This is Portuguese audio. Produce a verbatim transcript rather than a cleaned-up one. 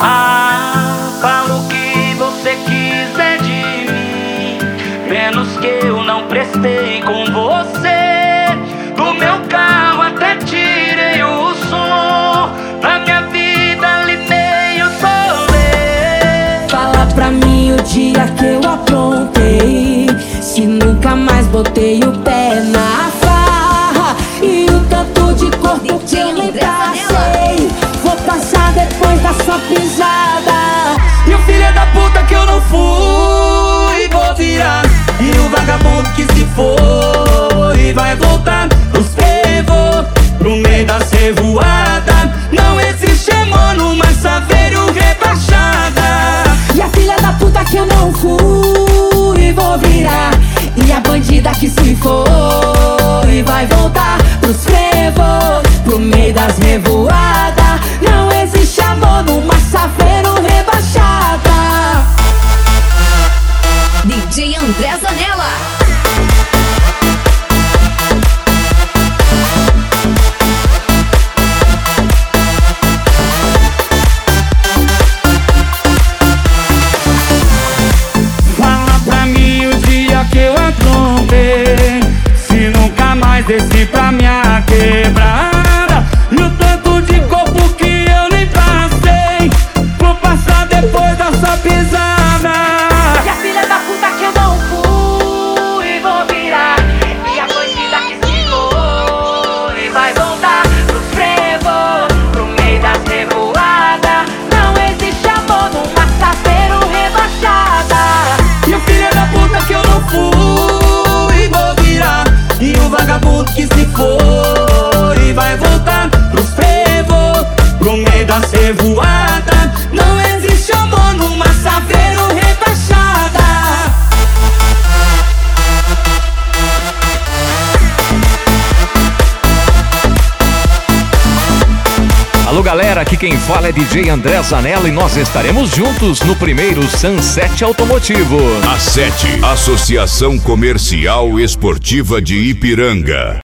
Ah, fala o que você quiser de mim, menos que eu não prestei com você. Do meu carro até tirei o som, na minha vida limei o solê. Fala pra mim o dia que eu aprontei, se nunca mais botei o pé na farra, e o tanto de corpo que eu nem passei. Vou passar depois da sua pisada, e o filho da puta que eu não fui, vou virar. E o vagabundo que se foi vai voltar pros fervor, pro meio da revoada. Não existe amor numa saveiro rebaixada. e a filha da puta que eu não fui, vou virar. E a bandida que se foi vai voltar pros fervor, pro meio das revoadas. Não existe amor numa saveiro rebaixada. D J André Zanella. Fala pra mim o dia que eu aprontei, se nunca mais desci pra minha quebrada. E o tanto de corpo que eu nem passei, vou passar depois da sua pisada. E a filha da puta que eu não fui, vou virar. E a bandida que se foi vai voltar pros fervor, pro meio das revoadas. Não existe amor numa saveiro rebaixada. E o filho da puta que eu não fui, vou virar. E o vagabundo que se foi vai voltar pros fervor, pro meio da revoada. Não existe amor numa saveiro rebaixada. Alô galera, aqui quem fala é D J André Zanella e nós estaremos juntos no primeiro Sunset Automotivo. A sete, Associação Comercial Esportiva de Ipiranga.